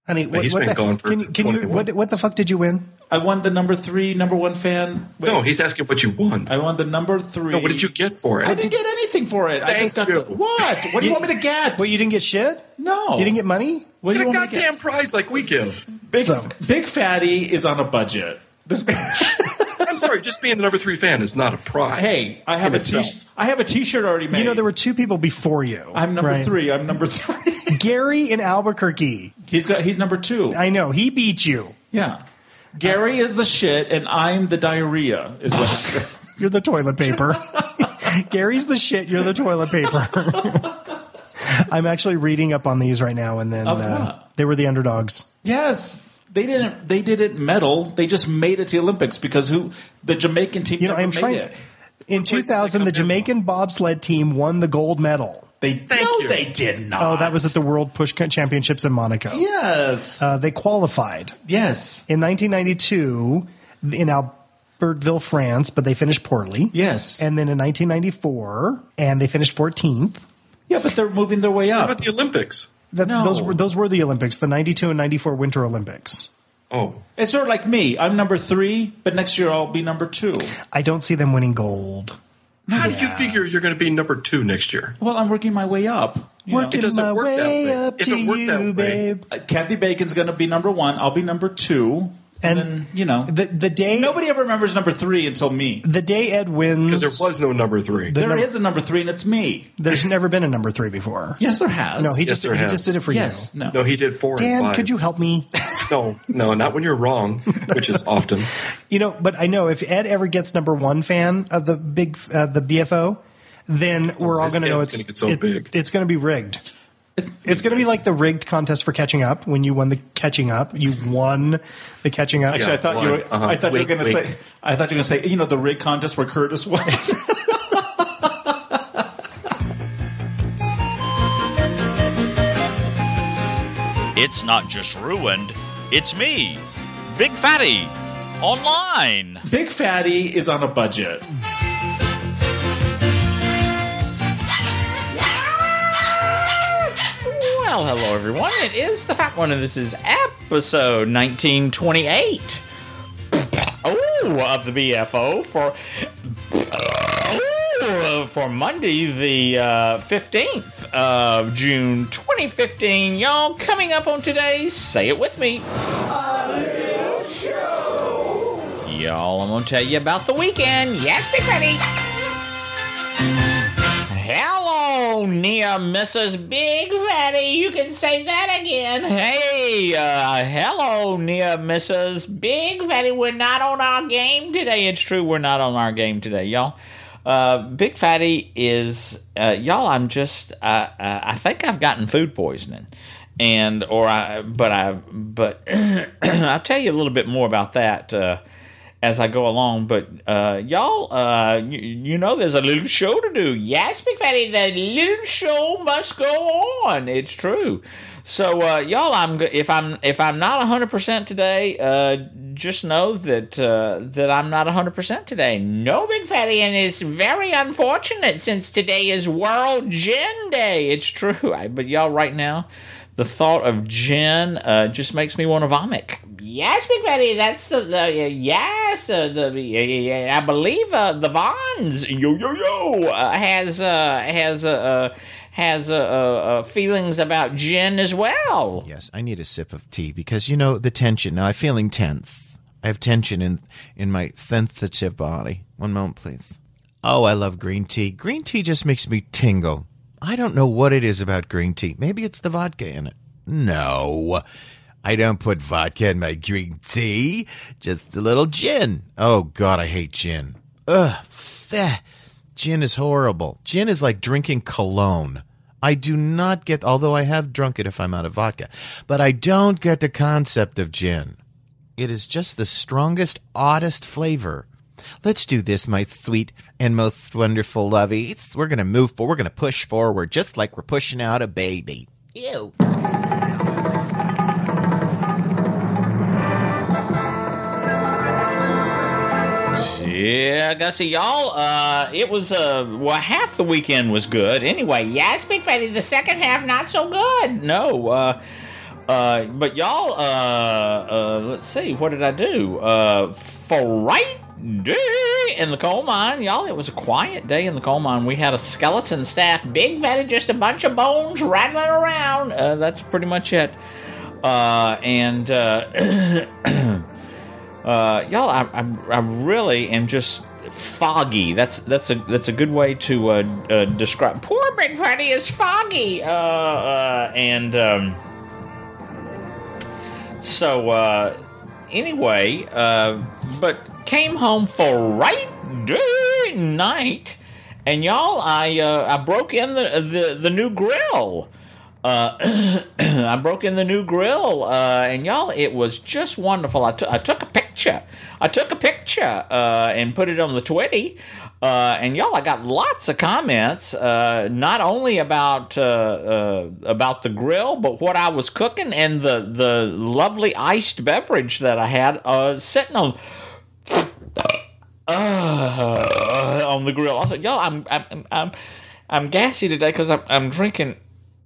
Honey, He's been gone for can you what the fuck did you win? I won the number 1 fan. Wait, No, he's asking what you won. I won the number 3. No, what did you get for it? I didn't get anything for it. I just got you. What? What do you want me to get? Well, you didn't get shit? No. You didn't get money? What do Get you a want me to get? goddamn prize like we give. Big Fatty is on a budget. I'm sorry, just being the number 3 fan is not a prize. Hey, I have a T-shirt already made. You know, there were 2 people before you. I'm number right? 3. I'm number 3. Gary in Albuquerque. He's number 2. I know. He beat you. Yeah. Gary is the shit, and I'm the diarrhea. Is what You're the toilet paper. Gary's the shit. You're the toilet paper. I'm actually reading up on these right now, and then Of what? they were the underdogs. Yes. They didn't medal. They just made it to the Olympics because the Jamaican team You know, never I'm made trying. it. In 2000, the Jamaican bobsled team won the gold medal. They you. did not. Oh, that was at the World Push Championships in Monaco. Yes. They qualified Yes. in 1992 in Albertville, France, but they finished poorly. Yes. And then in 1994, and they finished 14th. Yeah, but they're moving their way What up. about the Olympics? Those No. were the Olympics, the 92 and 94 Winter Olympics. Oh. It's sort of like me. I'm number 3, but next year I'll be number 2. I don't see them winning gold. How do you figure you're going to be number 2 next year? Well, I'm working my way up. Working It doesn't my work that way way. up If to it worked you, that way- babe. Kathy Bacon's going to be number 1. I'll be number 2. And then, the day nobody ever remembers number 3 until me. the day Ed wins, Because there was no number 3. There is a number 3, and it's me. there's never been a number 3 before. Yes, there has. No, he Yes, there just has. did it for Yes. you. No. No, he did 4 and Dan, 5. could you help me? No, not when you're wrong, which is often. You know, but I know if Ed ever gets number 1 fan of the BFO, then we're all His going to know head's gonna get so big. It's going to be rigged. It's going to be like the rigged contest for catching up. When you won the catching up, you won the catching up. Actually, I thought you were. I thought you were going to say. I thought you were going to say. The rig contest where Curtis won. It's not just ruined, it's me, Big Fatty, online. Big Fatty is on a budget. Well, hello everyone. It is the Fat One, and this is episode 1928. Of the BFO for Monday, the 15th of June, 2015. Y'all, coming up on today's Say It With Me. A little show. Y'all, I'm going to tell you about the weekend. Yes, Big Fatty. Hello, near Mrs. Big Fatty. You can say that again. Hey, hello, near Mrs. Big Fatty. We're not on our game today. It's true, we're not on our game today, y'all. Big Fatty is, y'all, I'm just, I think I've gotten food poisoning. But I'll tell you a little bit more about that, as I go along, but y'all, you know, there's a little show to do. Yes, Big Fatty, the little show must go on. It's true. So, y'all, if I'm not 100% today, just know that I'm not 100% today. No, Big Fatty, and it's very unfortunate since today is World Gin Day. It's true, but y'all, right now, the thought of gin just makes me want to vomit. Yes, Big Fatty, that's yes, I believe the Vons has feelings about gin as well. Yes, I need a sip of tea because the tension. Now I'm feeling tense. I have tension in my sensitive body. One moment, please. Oh, I love green tea. Green tea just makes me tingle. I don't know what it is about green tea. Maybe it's the vodka in it. No. I don't put vodka in my green tea. Just a little gin. Oh, God, I hate gin. Ugh. Gin is horrible. Gin is like drinking cologne. I do not get, although I have drunk it if I'm out of vodka, but I don't get the concept of gin. It is just the strongest, oddest flavor. Let's do this, my sweet and most wonderful lovies. We're going to move forward. We're going to push forward just like we're pushing out a baby. Ew. Yeah, Gussie, y'all, it was, half the weekend was good. Anyway, yes, Big Fatty, the second half, not so good. No, But y'all, let's see, what did I do? For right day in the coal mine, y'all, it was a quiet day in the coal mine. We had a skeleton staff, big fatty, just a bunch of bones rattling around. That's pretty much it. Y'all, I really am just foggy. That's a good way to describe. Poor Big Fatty is foggy. Anyway, but came home for right day night, and y'all, I broke in the new grill. I broke in the new grill, and y'all, it was just wonderful. I took a picture. And put it on the Twitty. And y'all, I got lots of comments, not only about the grill, but what I was cooking and the lovely iced beverage that I had sitting on the grill. I said, y'all, I'm gassy today because I'm drinking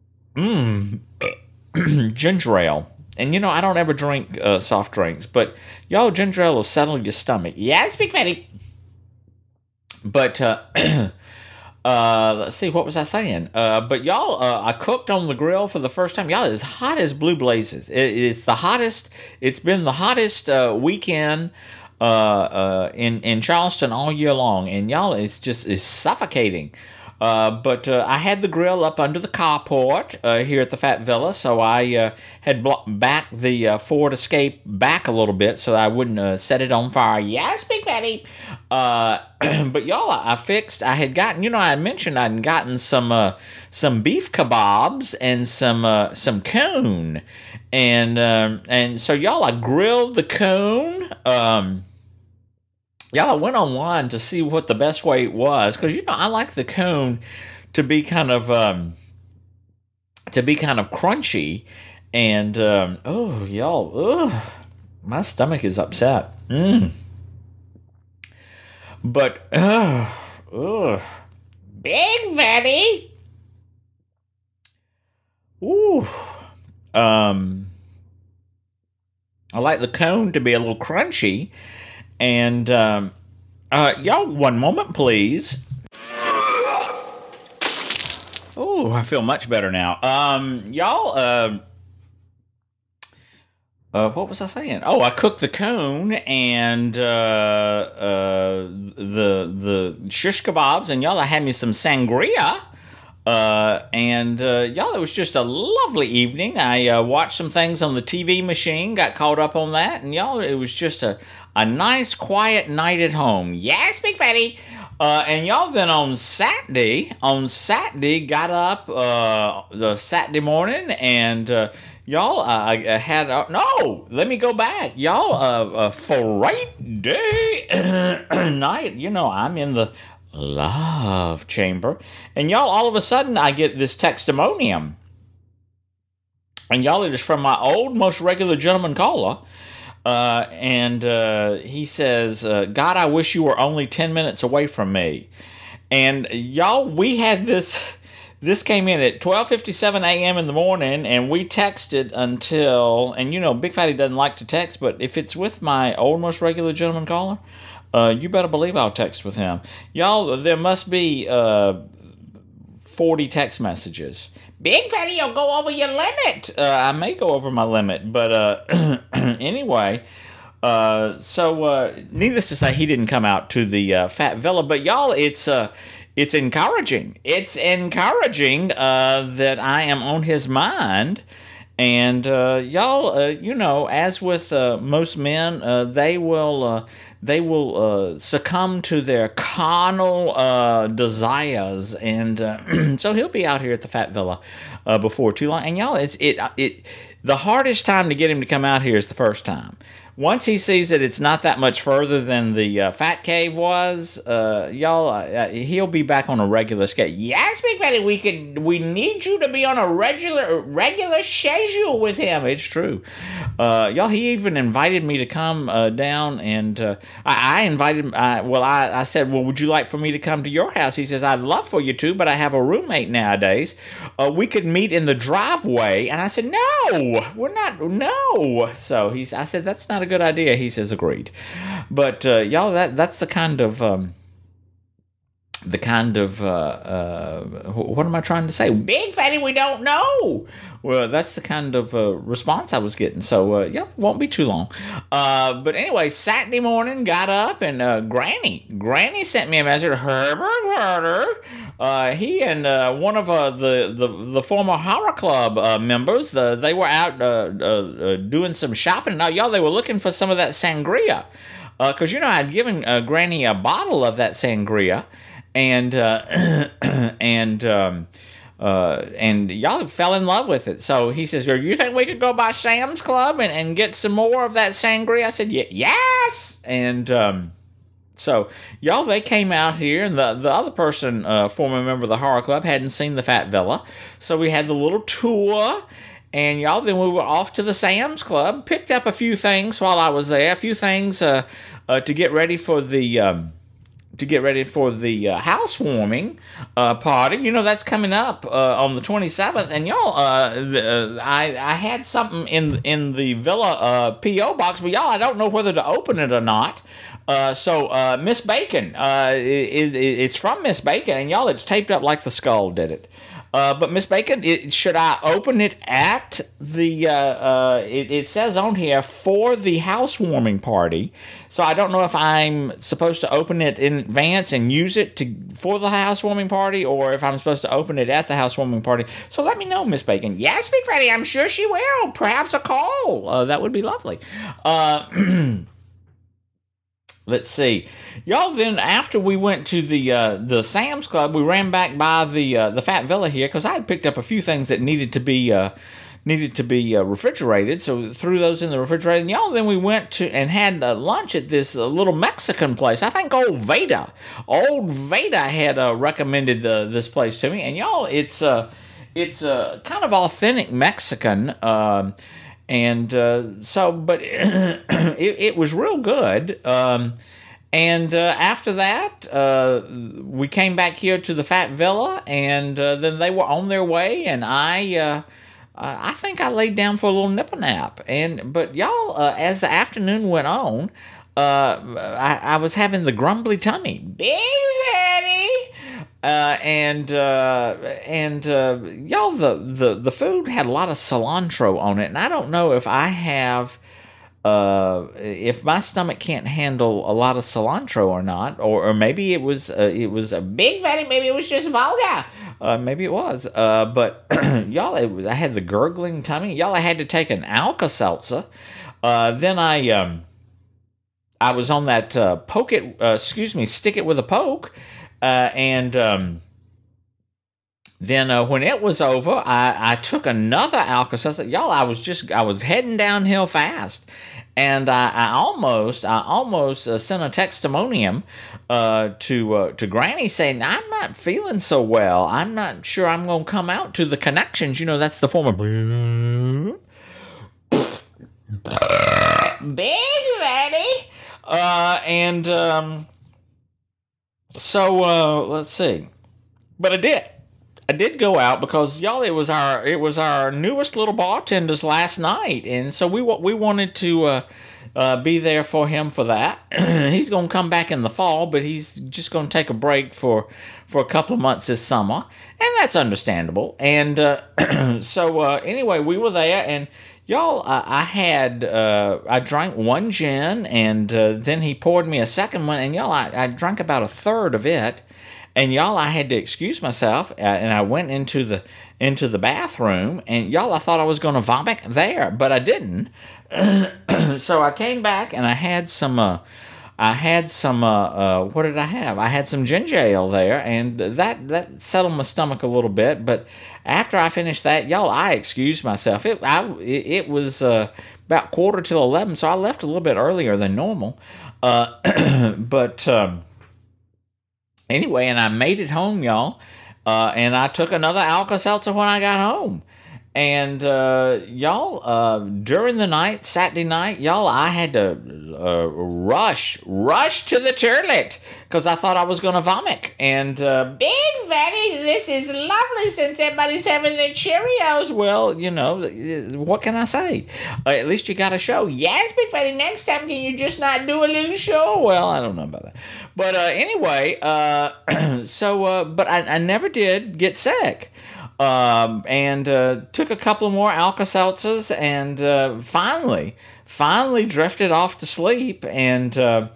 ginger ale. And, you know, I don't ever drink soft drinks, but, y'all, ginger ale will settle your stomach. Yes, Big Fatty. But, let's see, what was I saying? But, y'all, I cooked on the grill for the first time. Y'all, it's hot as blue blazes. It's the hottest, it's been the hottest weekend in Charleston all year long. And, y'all, it's suffocating. But I had the grill up under the carport here at the Fat Villa, so I had backed the Ford Escape back a little bit so I wouldn't set it on fire. Yes, Big Fatty! But y'all, I had gotten, you know, I mentioned I'd gotten some beef kebabs and some coon. And so y'all, I grilled the coon. Y'all, I went online to see what the best way was, because, you know, I like the cone to be kind of crunchy, and my stomach is upset. But Big Fatty. I like the cone to be a little crunchy. And, y'all, one moment, please. Oh, I feel much better now. Y'all, what was I saying? Oh, I cooked the cone and, the shish kebabs, and y'all, I had me some sangria. Y'all, it was just a lovely evening. I watched some things on the TV machine, got caught up on that, and y'all, it was just a nice, quiet night at home. Yes, Big Fatty! And y'all, then on Saturday, got up the Saturday morning, and y'all, I had... no! Let me go back. Y'all, for right day night, you know, I'm in the love chamber, and y'all, all of a sudden, I get this textimonium. And y'all, it is from my old, most regular gentleman caller. And he says, God, I wish you were only 10 minutes away from me. And y'all, we had this came in at 12:57 a.m. in the morning, and we texted until, and you know, Big Fatty doesn't like to text, but if it's with my old, most regular gentleman caller, you better believe I'll text with him. Y'all, there must be 40 text messages. Big Fatty, you'll go over your limit. I may go over my limit, but anyway. So needless to say, he didn't come out to the Fat Villa. But y'all, it's encouraging. It's encouraging that I am on his mind. And y'all, you know, as with most men, they will succumb to their carnal desires, and so he'll be out here at the Fat Villa before too long. And y'all, the hardest time to get him to come out here is the first time. once he sees that it's not that much further than the Fat Cave was, y'all, he'll be back on a regular schedule. Yes, Big Fatty, we need you to be on a regular schedule with him. It's true. Y'all, he even invited me to come down, and I invited him. I said, well, would you like for me to come to your house? He says, I'd love for you to, but I have a roommate nowadays. We could meet in the driveway. And I said, no, we're not, no. So I said, that's not a good idea. He says, agreed. But y'all, that's the kind of what am I trying to say? Big Fatty, we don't know. Well, that's the kind of response I was getting. So, won't be too long. But anyway, Saturday morning, got up, and Granny sent me a message. Herbert Herder, he and one of the former Horror Club members, they were out doing some shopping. Now, y'all, they were looking for some of that sangria. Because, I'd given Granny a bottle of that sangria. And y'all fell in love with it. So he says, you think we could go by Sam's Club and get some more of that sangria? I said, yes. And so y'all, they came out here, and the other person, former member of the Horror Club, hadn't seen the Fat Villa. So we had the little tour. And y'all, then we were off to the Sam's Club, picked up a few things while I was there, a few things to get ready for the housewarming party. That's coming up on the 27th. And y'all, I had something in the Villa P.O. box, but y'all, I don't know whether to open it or not. So Miss Bacon, it's from Miss Bacon, and y'all, it's taped up like the skull did it. But Miss Bacon, should I open it at the? It says on here for the housewarming party, so I don't know if I'm supposed to open it in advance and use it for the housewarming party, or if I'm supposed to open it at the housewarming party. So let me know, Miss Bacon. Yes, Big Fatty, I'm sure she will. Perhaps a call. That would be lovely. Let's see, y'all. Then after we went to the Sam's Club, we ran back by the Fat Villa here because I had picked up a few things that needed to be refrigerated. So threw those in the refrigerator. And y'all, then we went to and had lunch at this little Mexican place. I think Old Veda had recommended this place to me. And y'all, it's kind of authentic Mexican. And but it was real good. And after that, we came back here to the Fat Villa, and then they were on their way, and I think I laid down for a little nipple nap. But y'all, as the afternoon went on, I was having the grumbly tummy. Big Fatty! Y'all, the food had a lot of cilantro on it, and I don't know if I have, if my stomach can't handle a lot of cilantro or not, or maybe it was a Big Fatty, maybe it was just vulgar, maybe it was, but y'all, I had the gurgling tummy, y'all, I had to take an Alka-Seltzer, then I was on that stick it with a poke. Then when it was over, I took another Alka-Seltzer. Y'all, I was heading downhill fast, and I almost sent a testimonium to Granny saying I'm not feeling so well. I'm not sure I'm gonna come out to the connections. That's the form of Big Fatty. So let's see. But I did go out because y'all, it was our newest little bartender's last night, and so we wanted to be there for him for that. He's gonna come back in the fall, but he's just gonna take a break for a couple of months this summer, and that's understandable. And so anyway, we were there, and y'all, I drank one gin, and then he poured me a second one, and y'all, I drank about a third of it, and y'all, I had to excuse myself, and I went into the bathroom, and y'all, I thought I was going to vomit there, but I didn't. So I came back, and I had some I had some, what did I have? I had some ginger ale there, and that settled my stomach a little bit. But after I finished that, y'all, I excused myself. It was about 11:15, so I left a little bit earlier than normal. But anyway, and I made it home, y'all, and I took another Alka-Seltzer when I got home. And y'all, during the night, Saturday night, y'all, I had to rush to the toilet because I thought I was going to vomit. And Big Fatty, this is lovely since everybody's having their Cheerios. Well, you know, what can I say? At least you got a show. Yes, Big Fatty, next time can you just not do a little show? Well, I don't know about that. But anyway, but I never did get sick. And took a couple more Alka-Seltzers and finally drifted off to sleep. But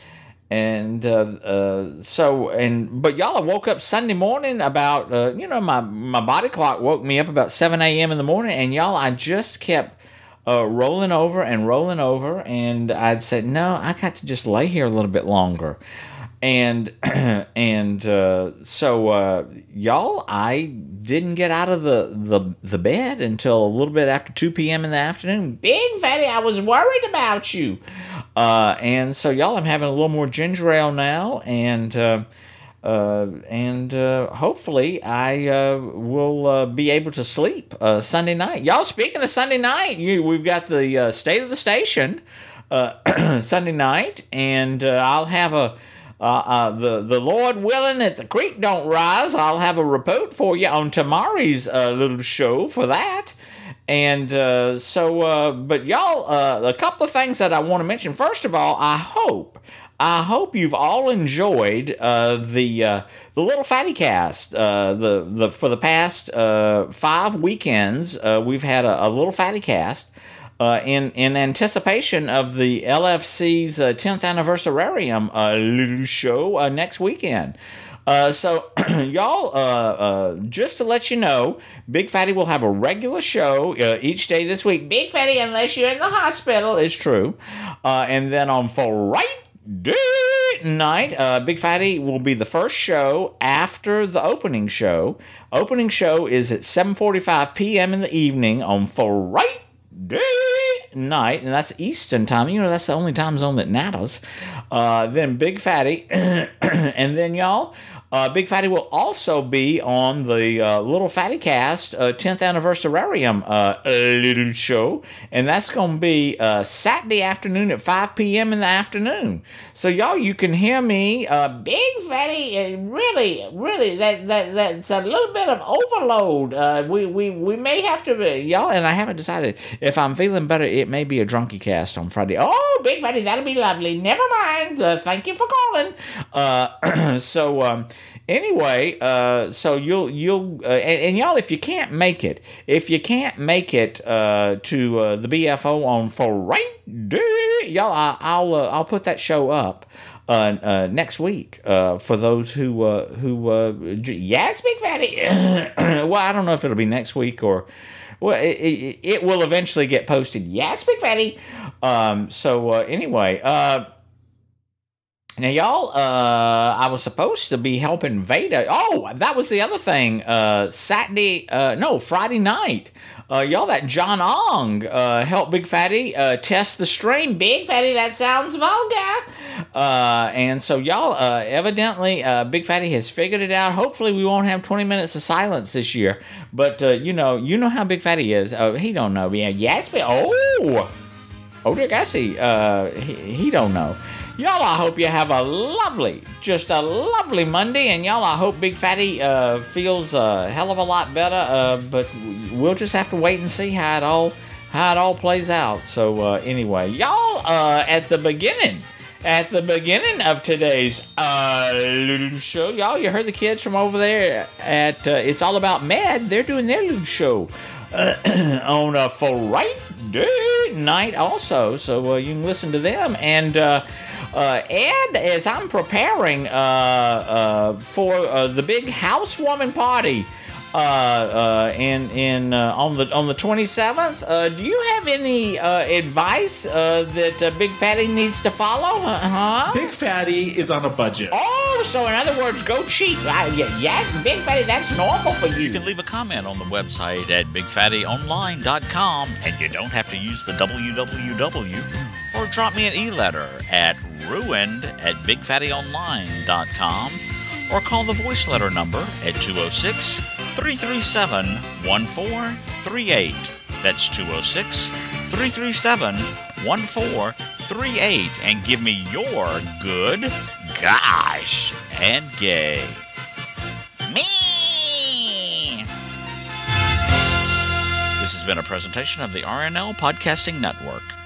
y'all, I woke up Sunday morning about my body clock woke me up about 7 a.m. in the morning, and y'all, I just kept rolling over, and I'd say, no, I got to just lay here a little bit longer. And so y'all, I didn't get out of the bed until a little bit after 2 p.m. in the afternoon. Big Fatty, I was worried about you. And so y'all, I'm having a little more ginger ale now, and hopefully I will be able to sleep Sunday night. Y'all, speaking of Sunday night, we've got the State of the Station Sunday night, and I'll have the Lord willing, if the creek don't rise, I'll have a report for you on tomorrow's little show for that. And but y'all, a couple of things that I want to mention. First of all, I hope you've all enjoyed the Little Fatty Cast. For the past 5 weekends, we've had a Little Fatty Cast. In anticipation of the LFC's 10th anniversarium little show next weekend. So, y'all, just to let you know, Big Fatty will have a regular show each day this week. Big Fatty, unless you're in the hospital, is true. And then on Friday night, Big Fatty will be the first show after the opening show. Opening show is at 7:45 p.m. in the evening on Friday night, and that's Eastern time. You know, that's the only time zone that matters. Then Big Fatty, and then y'all, Big Fatty will also be on the Little Fatty Cast 10th anniversarium little show, and that's going to be Saturday afternoon at 5 p.m. in the afternoon. So y'all, you can hear me. Big Fatty, really, that's a little bit of overload. We may have to, y'all, and I haven't decided if I'm feeling better. It may be a drunky cast on Friday. Oh, Big Fatty, that'll be lovely. Never mind. Thank you for calling. Anyway, so you'll and y'all, if you can't make it to the BFO on Friday, y'all, I'll put that show up next week for those who yes, Big Fatty. Well, I don't know if it'll be next week or. Well, it will eventually get posted. Yes, Big Fatty. Anyway, now, y'all, I was supposed to be helping Veda. Oh, that was the other thing. Friday night. Y'all, that John Ong helped Big Fatty test the stream. Big Fatty, that sounds vulgar. And so, y'all, evidently, Big Fatty has figured it out. Hopefully, we won't have 20 minutes of silence this year. But, you know how Big Fatty is. He don't know. Yes, but, oh, dear, I see. He don't know. Y'all, I hope you have a lovely Monday, and y'all, I hope Big Fatty feels a hell of a lot better. But we'll just have to wait and see how it all plays out. So anyway, y'all, at the beginning of today's little show, y'all, you heard the kids from over there at It's All About Mad. They're doing their little show on a Friday night also, so you can listen to them. And as I'm preparing for the big housewarming party on the 27th. Do you have any advice that Big Fatty needs to follow? Huh? Big Fatty is on a budget. Oh, so in other words, go cheap. Yeah, Big Fatty, that's normal for you. You can leave a comment on the website at bigfattyonline.com, and you don't have to use the www, or drop me an e-letter at ruined@bigfattyonline.com, or call the voice letter number at 206-337-1438. That's 206-337-1438, and give me your good, gosh, and gay. Me! This has been a presentation of the RNL Podcasting Network.